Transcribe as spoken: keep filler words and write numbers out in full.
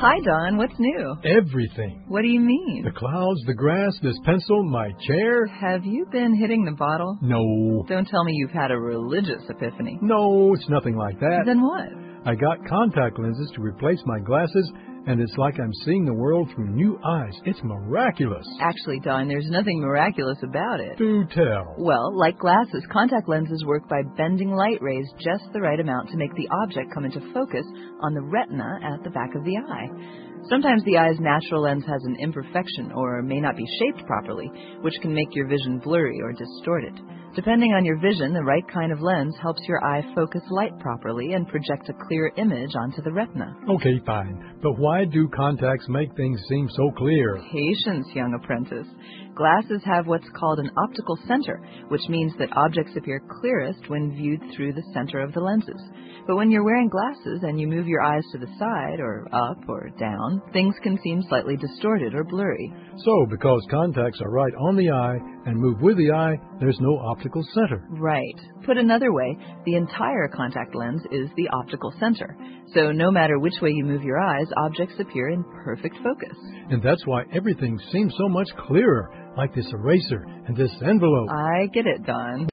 Hi, Don. What's new? Everything. What do you mean? The clouds, the grass, this pencil, my chair. Have you been hitting the bottle? No. Don't tell me you've had a religious epiphany. No, it's nothing like that. Then what? I got contact lenses to replace my glasses, and it's like I'm seeing the world through new eyes. It's miraculous. Actually, Don, there's nothing miraculous about it. Do tell. Well, like glasses, contact lenses work by bending light rays just the right amount to make the object come into focus on the retina at the back of the eye. Sometimes the eye's natural lens has an imperfection or may not be shaped properly, which can make your vision blurry or distorted. Depending on your vision, the right kind of lens helps your eye focus light properly and project a clear image onto the retina. Okay, fine. But why do contacts make things seem so clear? Patience, young apprentice. Glasses have what's called an optical center, which means that objects appear clearest when viewed through the center of the lenses. But when you're wearing glasses and you move your eyes to the side or up or down, things can seem slightly distorted or blurry. So, because contacts are right on the eye and move with the eye, there's no optical center. Right. Put another way, the entire contact lens is the optical center. So no matter which way you move your eyes, objects appear in perfect focus. And that's why everything seems so much clearer, like this eraser and this envelope. I get it, Don.